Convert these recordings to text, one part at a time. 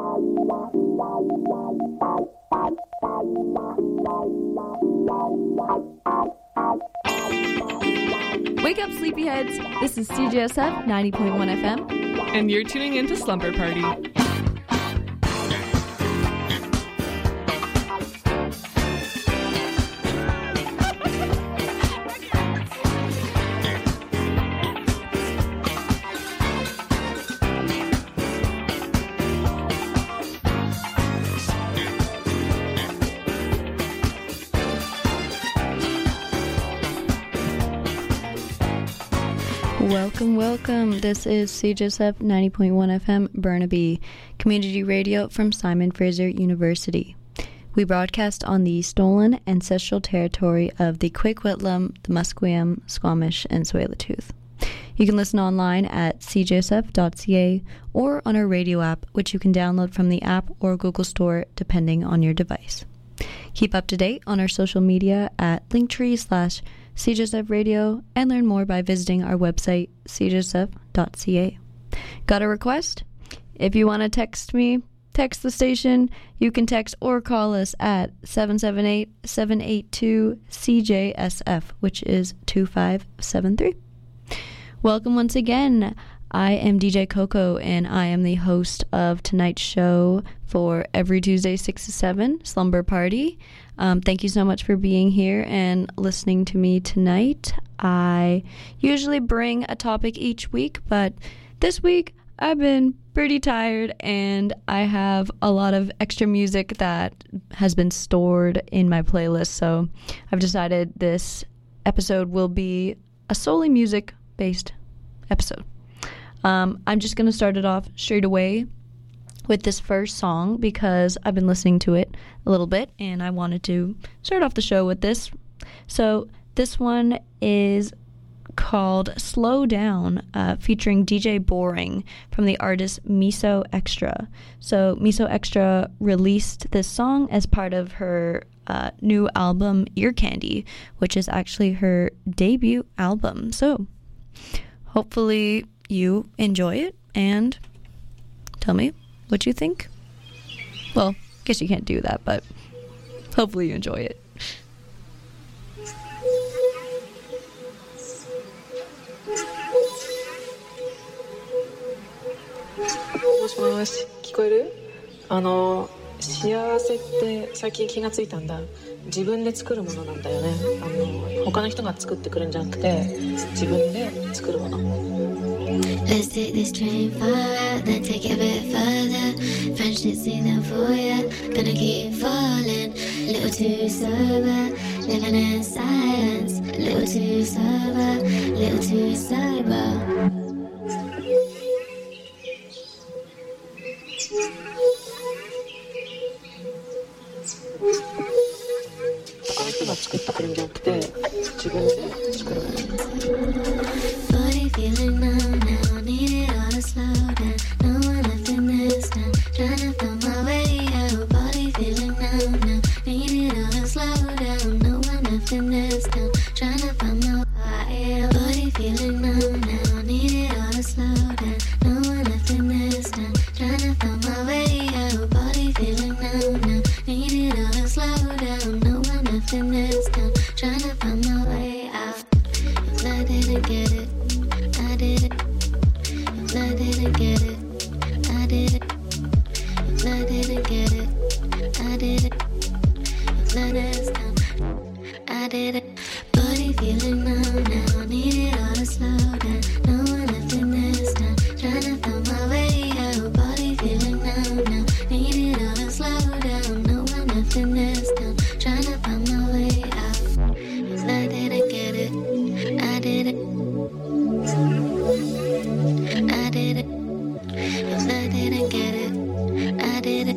Wake up, sleepyheads! This is CJSF 90.1 FM. And you're tuning into Slumber Party. Welcome. This is CJSF 90.1 FM Burnaby, community radio from Simon Fraser University. We broadcast on the stolen ancestral territory of the Coquitlam, the Musqueam, Squamish, and Tsleil-Waututh. You can listen online at cjsf.ca or on our radio app, which you can download from the app or Google Store, depending on your device. Keep up to date on our social media at linktree/CJSF Radio and learn more by visiting our website, cjsf.ca. Got a request? If you want to text me, text the station. You can text or call us at 778-782-CJSF, which is 2573. Welcome once again. I am DJ Coco, and I am the host of tonight's show for every Tuesday, 6 to 7, Slumber Party. Thank you so much for being here and listening to me tonight. I usually bring a topic each week, but this week I've been pretty tired, and I have a lot of extra music that has been stored in my playlist, so I've decided this episode will be a solely music-based episode. I'm just going to start it off straight away with this first song because I've been listening to it a little bit and I wanted to start off the show with this. So this one is called Slow Down, featuring DJ Boring from the artist Miso Extra. So Miso Extra released this song as part of her new album Ear Candy, which is actually her debut album. So hopefully you enjoy it and tell me what you think. Well, I guess you can't do that, but hopefully you enjoy it. もしもし、聞こえる？幸せって最近気がついたんだ。自分で作るものなんだよね。他の人が作ってくるんじゃなくて、自分で作るもの。 Let's take this train far out, then take it a bit further. French didn't see them for ya, gonna keep falling. A little too sober, living in silence. A little too sober, a little too sober. Body feeling numb now, need it all to slow down. No one left in this town, trying to find my way out. Body feeling numb now, need it all to slow down. No one left in this town, trying to find my way out. Body feeling numb now, need it all to slow down. No one left in this town, trying to find my way out. Body feeling numb now, need it all to slow down. No one left in this town, trying to find my way out. If I didn't get it, I did it. If I didn't get it, I did it. If I didn't get it, I did it. If I didn't stop, I did it. Body feeling numb now, need it all to slow down. No one left in this town, trying to find my way out. Body feeling numb now, need it all to slow down. No one left in this town, trying to find my way out. If I didn't get it, I did it. I did it. If I didn't get it, I did it.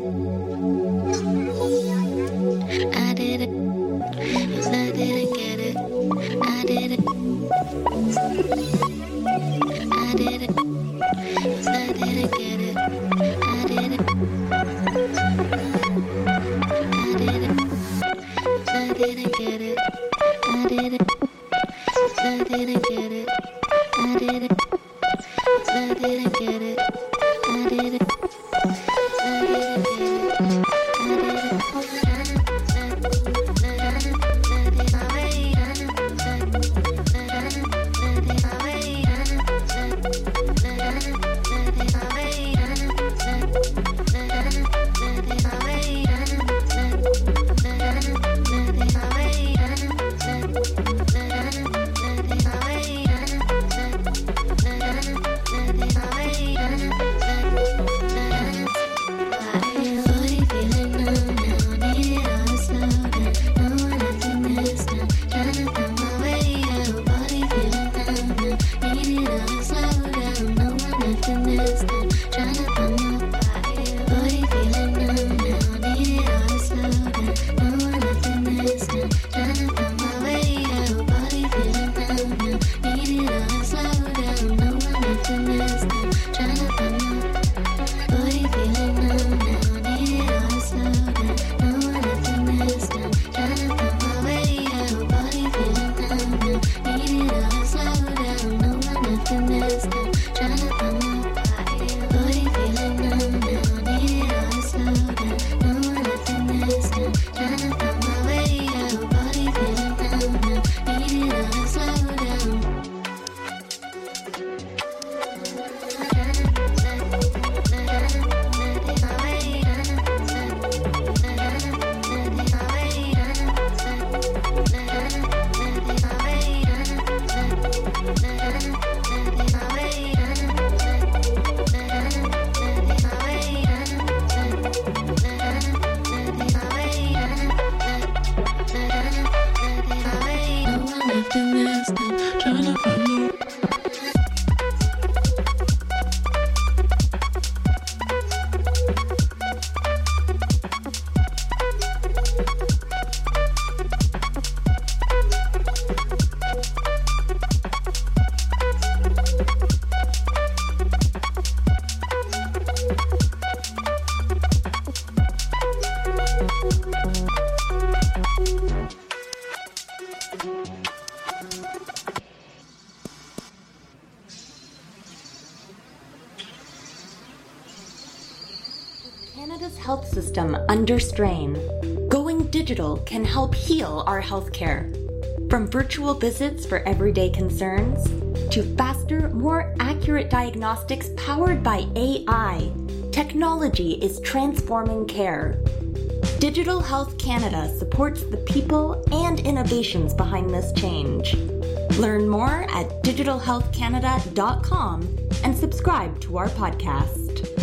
Canada's health system under strain, going digital can help heal our healthcare. From virtual visits for everyday concerns to faster, more accurate diagnostics powered by AI, technology is transforming care. Digital Health Canada supports the people and innovations behind this change. Learn more at digitalhealthcanada.com and subscribe to our podcast.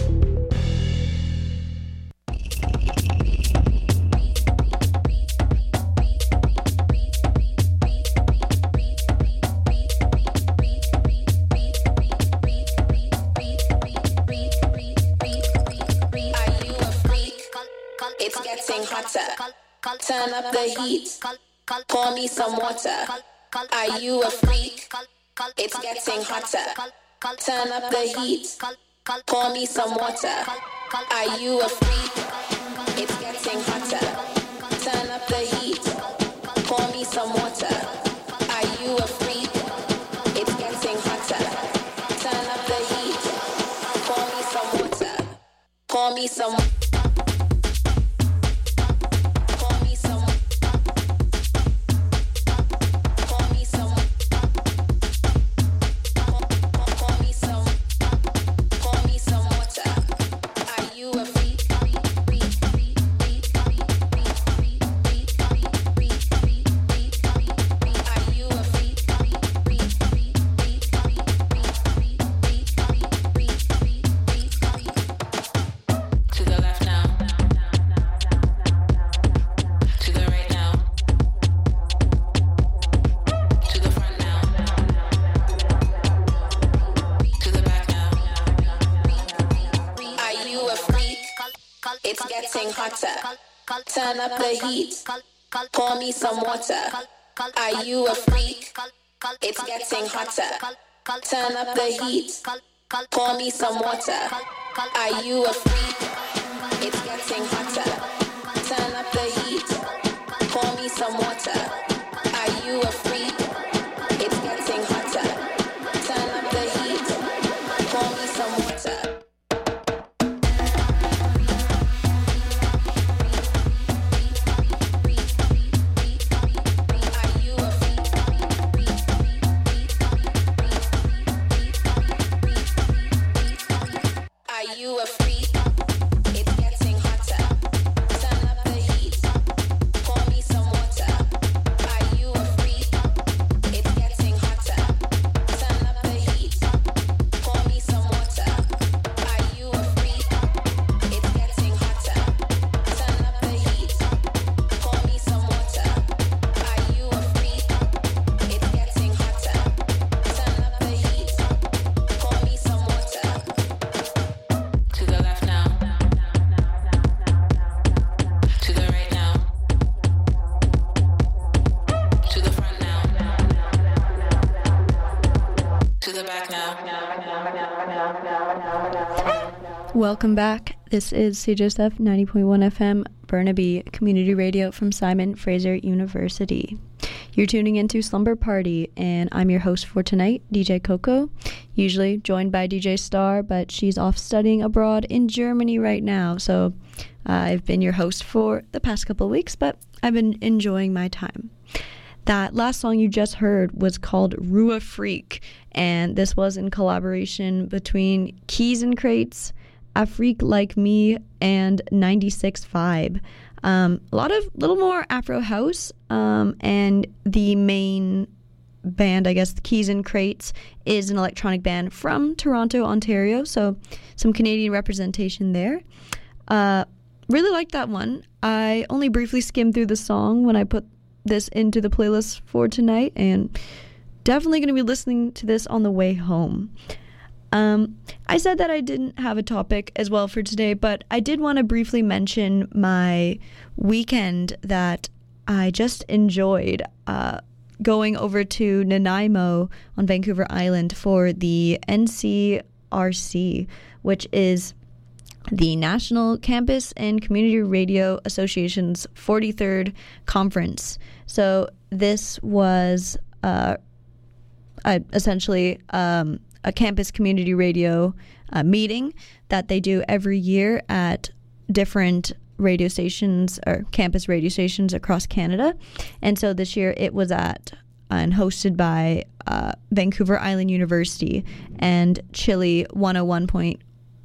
It's getting hotter. Turn up the heat. Pour me some water. Are you a freak? It's getting hotter. Turn up the heat. Pour me some water. Are you a freak? It's getting hotter. Turn up the heat. Pour me some water. Are you a freak? It's getting hotter. Turn up the heat. Pour me some water. Pour me some. It's getting hotter. Turn up the heat. Pour me some water. Are you a freak? It's getting hotter. Turn up the heat. Pour me some water. Are you a freak? It's getting hotter. Turn up the heat. Pour me some water. Are you a freak? It's getting hotter. Turn up the heat. Pour me some water. Are you a freak? It's getting hotter. Turn up the heat. Pour me some water. Are you a freak? It's getting hotter. Turn up the heat. Pour me some water. Are you a freak? It's getting hotter. Turn up the heat. Pour me some water. Are you a freak? It's getting hotter. Turn up the heat. Pour me some water. To the left now. To the right now. To the front now. To the back now. Welcome back. This is CJSF 90.1 FM, Burnaby Community Radio from Simon Fraser University. You're tuning into Slumber Party, and I'm your host for tonight, DJ Coco, usually joined by DJ Star, but she's off studying abroad in Germany right now, so I've been your host for the past couple of weeks, but I've been enjoying my time. That last song you just heard was called Rua Freak, and this was in collaboration between Keys and Crates, A Freak Like Me, and 96 Vibe. A lot of little more Afro house, and the main band, I guess, Keys and Crates, is an electronic band from Toronto, Ontario, so some Canadian representation there. Really liked that one. I only briefly skimmed through the song when I put this into the playlist for tonight, and definitely going to be listening to this on the way home. I said that I didn't have a topic as well for today, but I did want to briefly mention my weekend that I just enjoyed, going over to Nanaimo on Vancouver Island for the NCRC, which is the National Campus and Community Radio Association's 43rd conference. So this was essentially a campus community radio meeting that they do every year at different radio stations or campus radio stations across Canada. And so this year it was at and hosted by Vancouver Island University and Chile 101.7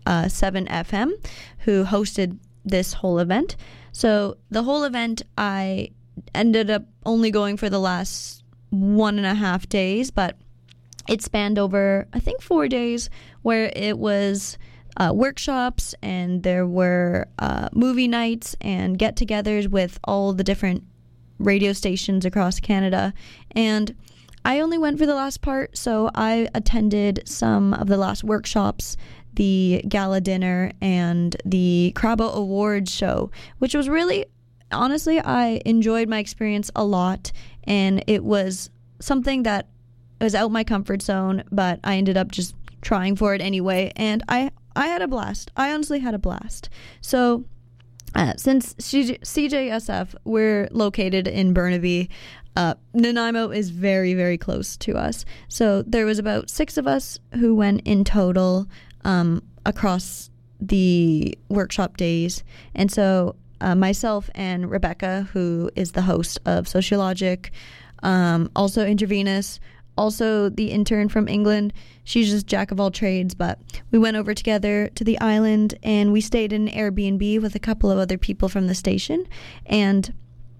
FM, who hosted this whole event. So the whole event, I ended up only going for the last 1.5 days, but it spanned over, I think, 4 days, where it was workshops, and there were movie nights and get-togethers with all the different radio stations across Canada. And I only went for the last part, so I attended some of the last workshops, the gala dinner, and the Crabo Awards show, which was really, honestly, I enjoyed my experience a lot, and it was something that was out my comfort zone, but I ended up just trying for it anyway, and I had a blast. I honestly had a blast. So since CJSF, we're located in Burnaby, Nanaimo is very, very close to us. So there was about 6 of us who went in total across the workshop days. And so myself and Rebecca, who is the host of Sociologic, also Intravenous, also the intern from England. She's just jack of all trades, but we went over together to the island and we stayed in an Airbnb with a couple of other people from the station. And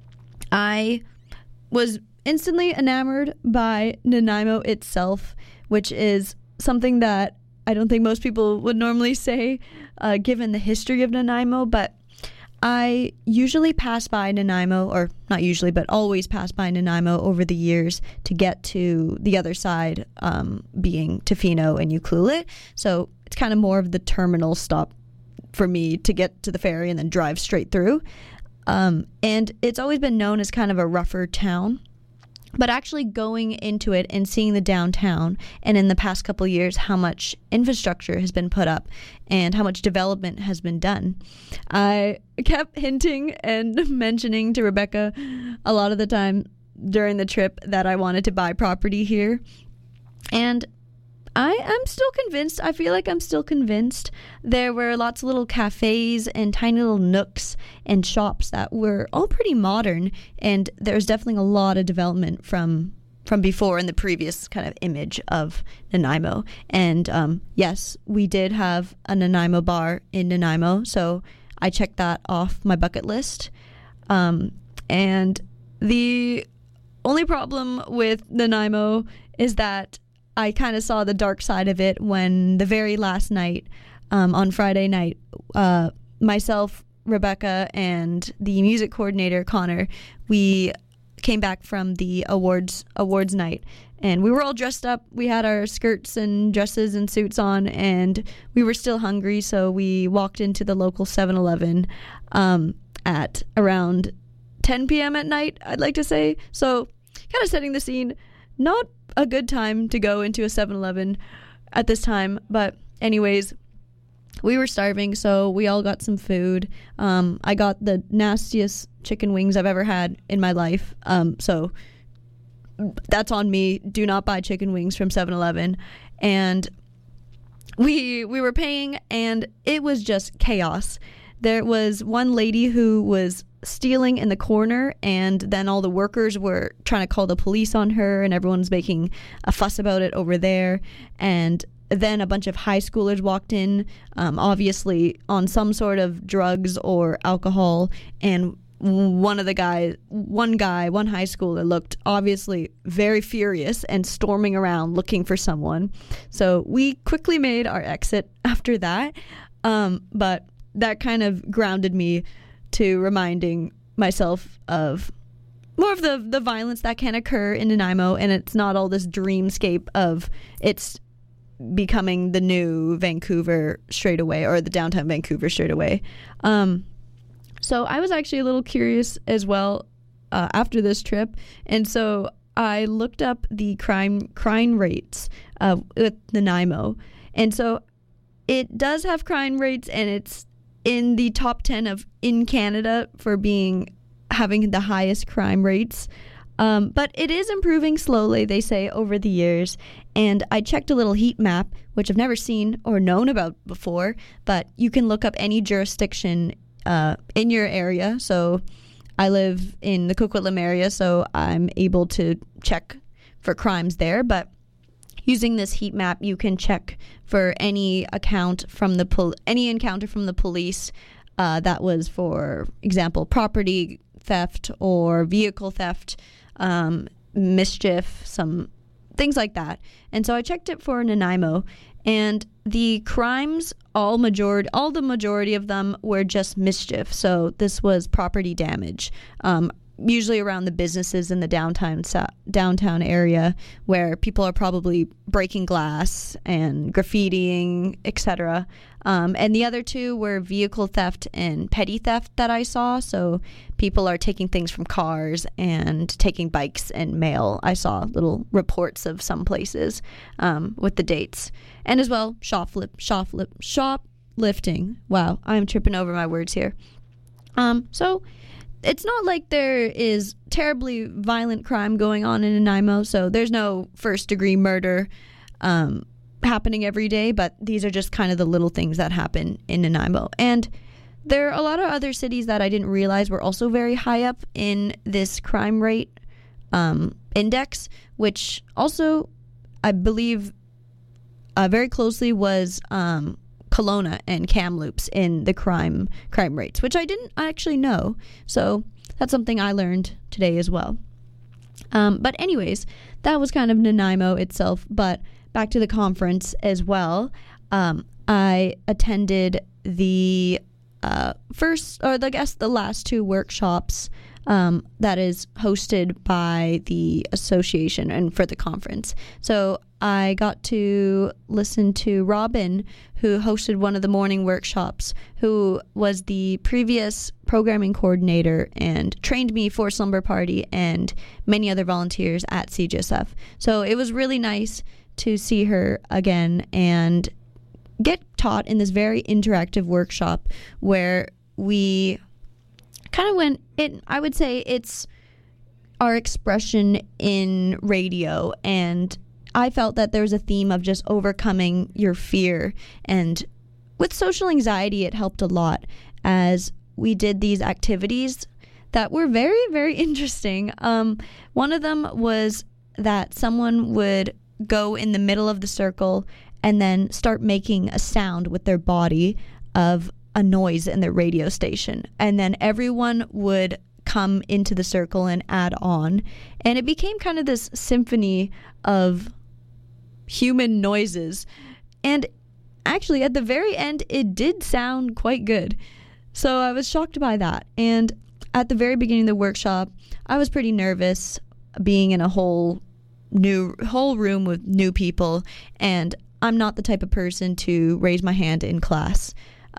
I was instantly enamored by Nanaimo itself, which is something that I don't think most people would normally say, given the history of Nanaimo, but I usually pass by Nanaimo, or not usually, but always pass by Nanaimo over the years to get to the other side, being Tofino and Ucluelet. So it's kind of more of the terminal stop for me to get to the ferry and then drive straight through. And it's always been known as kind of a rougher town. But actually going into it and seeing the downtown, and in the past couple of years how much infrastructure has been put up and how much development has been done, I kept hinting and mentioning to Rebecca a lot of the time during the trip that I wanted to buy property here. And I'm still convinced. I feel like I'm still convinced. There were lots of little cafes and tiny little nooks and shops that were all pretty modern, and there's definitely a lot of development from before in the previous kind of image of Nanaimo. And yes, we did have a Nanaimo bar in Nanaimo, so I checked that off my bucket list. And the only problem with Nanaimo is that I kind of saw the dark side of it when the very last night, on Friday night, myself, Rebecca, and the music coordinator, Connor, we came back from the awards night, and we were all dressed up. We had our skirts and dresses and suits on, and we were still hungry, so we walked into the local 7-Eleven at around 10 p.m. at night, I'd like to say. So kind of setting the scene. Not a good time to go into a 7-Eleven at this time, but anyways, we were starving, so we all got some food. I got the nastiest chicken wings I've ever had in my life, so that's on me. Do not buy chicken wings from 7-Eleven. And we were paying, and it was just chaos. There was one lady who was stealing in the corner, and then all the workers were trying to call the police on her, and everyone's making a fuss about it over there. And then a bunch of high schoolers walked in, obviously on some sort of drugs or alcohol, and one high schooler looked obviously very furious and storming around looking for someone. So we quickly made our exit after that, but that kind of grounded me to reminding myself of more of the violence that can occur in Nanaimo, and it's not all this dreamscape of it's becoming the new Vancouver straight away, or the downtown Vancouver straight away. So I was actually a little curious as well after this trip, and so I looked up the crime rates with Nanaimo, and so it does have crime rates, and it's in the top 10 in Canada for having the highest crime rates. But it is improving slowly, they say, over the years. And I checked a little heat map, which I've never seen or known about before, but you can look up any jurisdiction in your area. So I live in the Coquitlam area, so I'm able to check for crimes there. But using this heat map, you can check for any encounter from the police that was, for example, property theft or vehicle theft, mischief, some things like that. And so I checked it for Nanaimo, and the crimes, all the majority of them were just mischief. So this was property damage, usually around the businesses in the downtown area, where people are probably breaking glass and graffitiing, etc. And the other two were vehicle theft and petty theft that I saw. So people are taking things from cars and taking bikes and mail. I saw little reports of some places with the dates. And as well, shoplifting. Wow, I'm tripping over my words here. So it's not like there is terribly violent crime going on in Nanaimo, so there's no first-degree murder happening every day, but these are just kind of the little things that happen in Nanaimo. And there are a lot of other cities that I didn't realize were also very high up in this crime rate index, which also, I believe, very closely was Kelowna and Kamloops in the crime rates, which I didn't actually know. So that's something I learned today as well. But anyways, that was kind of Nanaimo itself. But back to the conference as well. I attended the the last two workshops that is hosted by the association and for the conference. So I got to listen to Robin, who hosted one of the morning workshops, who was the previous programming coordinator and trained me for Slumber Party and many other volunteers at CGSF. So it was really nice to see her again and get taught in this very interactive workshop where we kind of went in. I would say it's our expression in radio, and I felt that there was a theme of just overcoming your fear. And with social anxiety, it helped a lot as we did these activities that were very, very interesting. One of them was that someone would go in the middle of the circle and then start making a sound with their body of a noise in their radio station. And then everyone would come into the circle and add on. And it became kind of this symphony of human noises. And actually, at the very end, it did sound quite good. So I was shocked by that. And at the very beginning of the workshop, I was pretty nervous being in a whole room with new people, and I'm not the type of person to raise my hand in class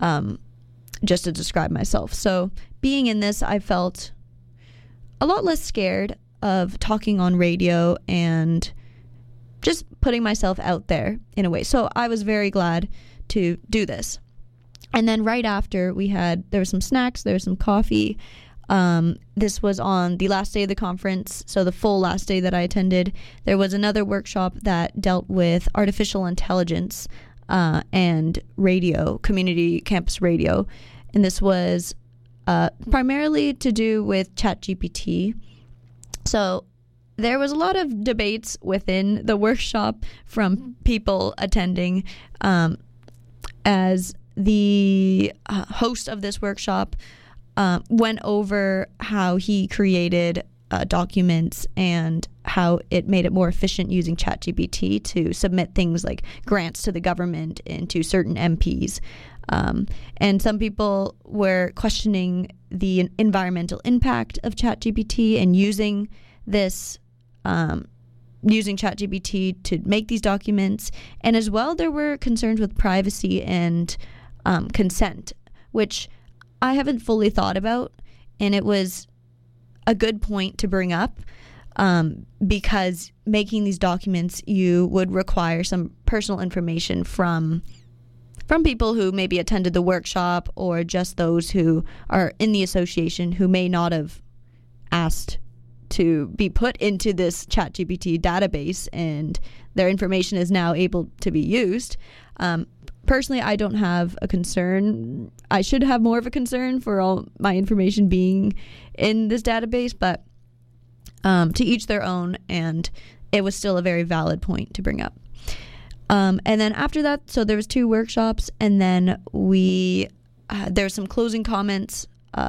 just to describe myself. So being in this, I felt a lot less scared of talking on radio and just putting myself out there in a way. So I was very glad to do this. And then right after, there was some snacks, there was some coffee. This was on the last day of the conference, so the full last day that I attended. There was another workshop that dealt with artificial intelligence and radio, community campus radio. And this was primarily to do with ChatGPT. So there was a lot of debates within the workshop from people attending. As the host of this workshop went over how he created documents and how it made it more efficient using ChatGPT to submit things like grants to the government and to certain MPs. And some people were questioning the environmental impact of ChatGPT and using ChatGPT to make these documents. And as well, there were concerns with privacy and consent, which I haven't fully thought about, and it was a good point to bring up because making these documents, you would require some personal information from people who maybe attended the workshop or just those who are in the association who may not have asked to be put into this ChatGPT database, and their information is now able to be used. personally, I don't have a concern. I should have more of a concern for all my information being in this database, but to each their own, and it was still a very valid point to bring up. And then after that, so there was 2 workshops, and then there were some closing comments,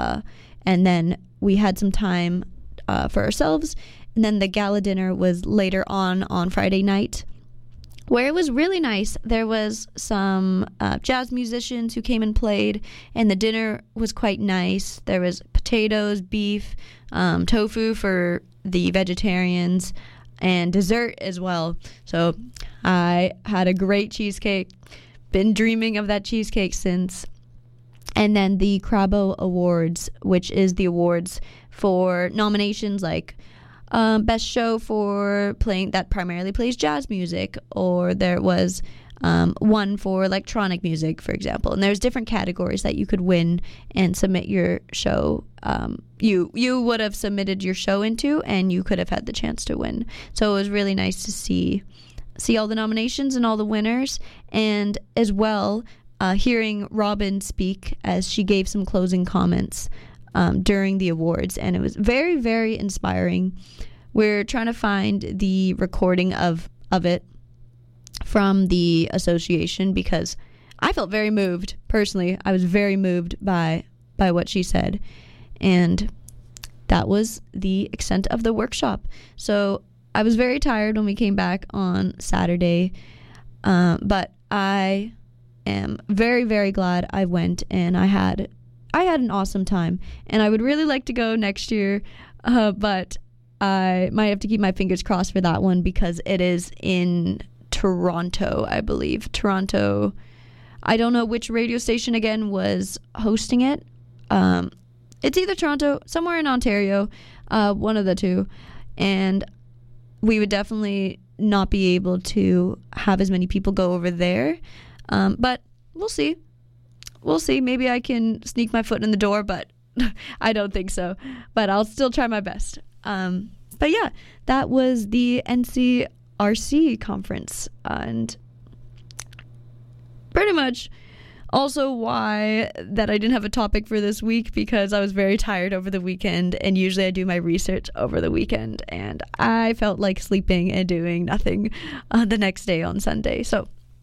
and then we had some time for ourselves, and then the gala dinner was later on Friday night, where it was really nice. There was some jazz musicians who came and played, and the dinner was quite nice. There was potatoes, beef, tofu for the vegetarians, and dessert as well. So I had a great cheesecake. Been dreaming of that cheesecake since. And then the Crabo Awards, which is the awards for nominations like best show for playing that primarily plays jazz music, or there was one for electronic music, for example. And there's different categories that you could win and submit your show. You would have submitted your show into, and you could have had the chance to win. So it was really nice to see all the nominations and all the winners, and as well hearing Robin speak as she gave some closing comments during the awards, and it was very, very inspiring. We're trying to find the recording of it from the association, because I felt very moved. Personally, I was very moved by what she said, and that was the extent of the workshop. So I was very tired when we came back on Saturday, but I am very, very glad I went, and I had an awesome time, and I would really like to go next year, but I might have to keep my fingers crossed for that one, because it is in Toronto, I believe. Toronto, I don't know which radio station again was hosting it. It's either Toronto, somewhere in Ontario, one of the two, and we would definitely not be able to have as many people go over there, but we'll see. Maybe I can sneak my foot in the door, but I don't think so. But I'll still try my best. But yeah, that was the NCRC conference, and pretty much also why that I didn't have a topic for this week, because I was very tired over the weekend, and usually I do my research over the weekend, and I felt like sleeping and doing nothing the next day on Sunday. So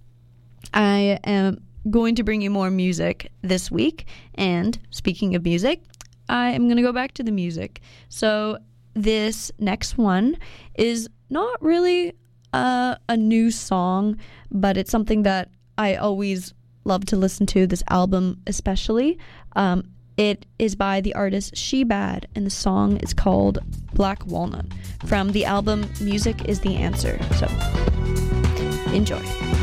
I am going to bring you more music this week, and speaking of music, I am going to go back to the music. So this next one is not really a new song, but it's something that I always love to listen to, this album especially. It is by the artist Shebad, and the song is called Black Walnut, from the album Music is the Answer. So enjoy.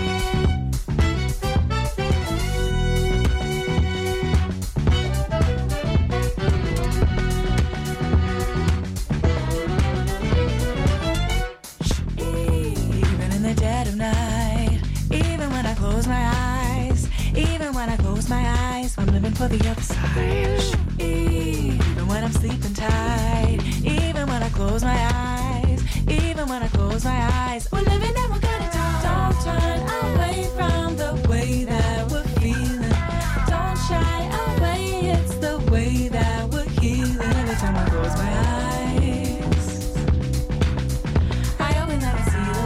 I'm living for the other side. Even when I'm sleeping tight, even when I close my eyes, even when I close my eyes, we're living and we're gonna die. Don't turn away from the way that we're feeling. Don't shy away, it's the way that we're healing. Every time I close my eyes, I hope we never see the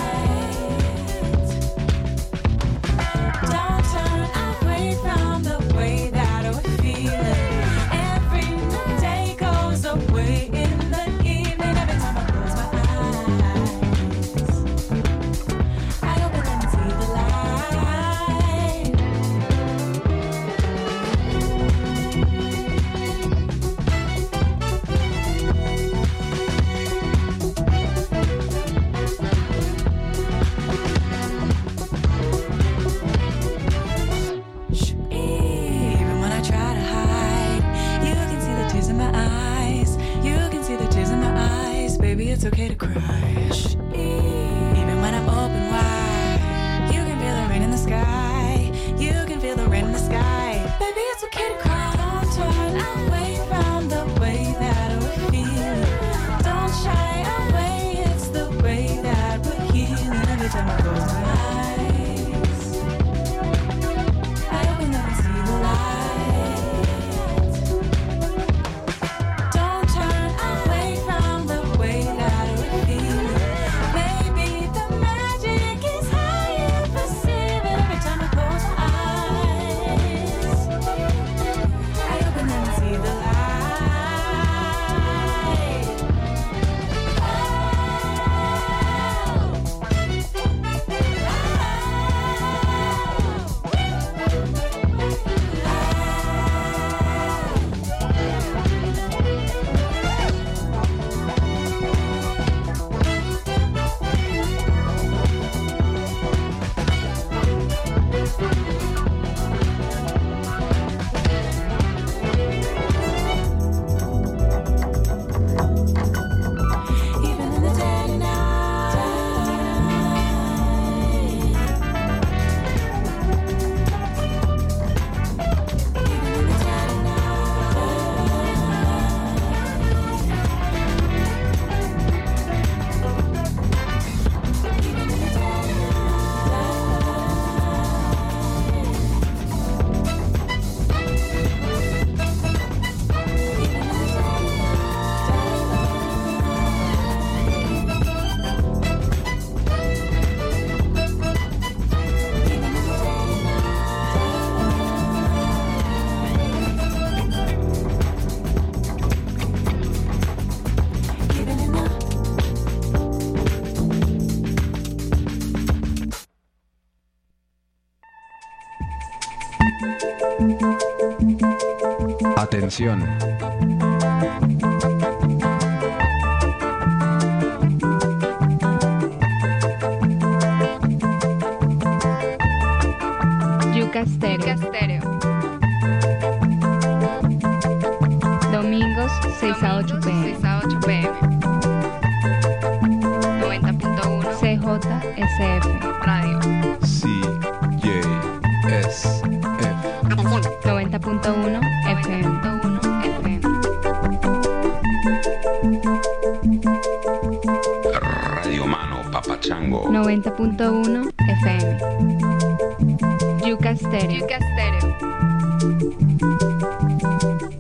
light. Don't turn away from the way that we're feeling. Every day goes away in the evening. Every time I close my eyes, I hope I never see the light. Even when I try to hide, you can see the tears in my eyes. You can see the tears in my eyes. Baby, it's okay to cry. Even when I'm open wide, you can feel the rain in the sky. You can feel the rain in the sky. Baby, it's okay to cry. Don't turn away from the way that we're feeling. Don't shy away, it's the way that we're healing. Every time I close my eyes, Atención. Yuca Stereo. Domingos 6 a 8 pm. 90.1 CJSF Radio. CJSF. 90.1 FM. Radio Mano Papachango. 90.1 FM. Yuca Stereo.